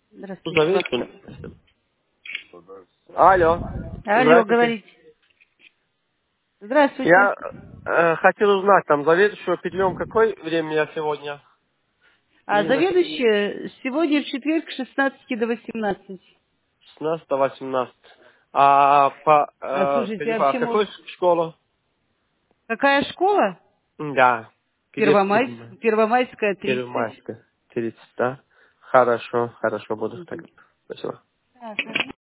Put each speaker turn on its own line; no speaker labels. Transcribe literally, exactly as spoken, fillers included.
Здравствуйте.
Зови, что ли? Алло.
Алло,
Здравствуйте.
говорите. Здравствуйте.
Я э, хотел узнать, там заведующего петлем какое время я сегодня?
А
Именно
заведующая сегодня в четверг с шестнадцати до восемнадцати.
шестнадцать восемнадцать. А по
А,
э,
слушайте,
скажи,
а
а
вообще
какой
может...
школа?
Какая школа?
Да. Где
Первомайск...
именно?
Первомайская, тридцать.
Первомайская. тридцать, да? Хорошо, хорошо, буду так.
Мгм.
Спасибо.
Так,